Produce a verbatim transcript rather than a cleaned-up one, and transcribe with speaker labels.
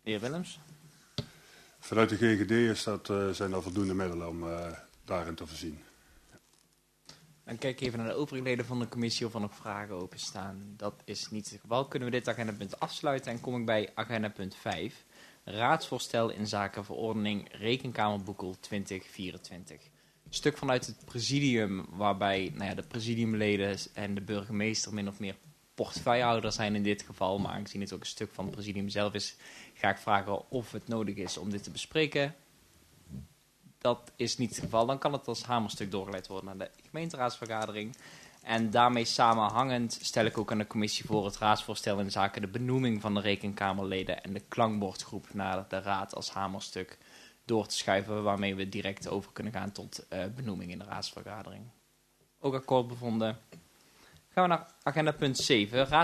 Speaker 1: De heer Willems.
Speaker 2: Vanuit de G G D is dat, uh, zijn er voldoende middelen om uh, daarin te voorzien.
Speaker 1: Dan kijk ik even naar de overige leden van de commissie of er nog vragen openstaan. Dat is niet het geval. Kunnen we dit agendapunt afsluiten en kom ik bij agendapunt vijf. Raadsvoorstel in zaken verordening Rekenkamerboekel twintig vierentwintig. Een stuk vanuit het presidium waarbij nou ja, de presidiumleden en de burgemeester min of meer portefeuillehouder zijn in dit geval. Maar aangezien het ook een stuk van het presidium zelf is, ga ik vragen of het nodig is om dit te bespreken. Dat is niet het geval. Dan kan het als hamerstuk doorgeleid worden naar de gemeenteraadsvergadering. En daarmee samenhangend stel ik ook aan de commissie voor het raadsvoorstel in zaken de benoeming van de rekenkamerleden en de klankbordgroep naar de raad als hamerstuk door te schuiven, waarmee we direct over kunnen gaan tot uh, benoeming in de raadsvergadering. Ook akkoord bevonden. Gaan we naar agenda punt zeven.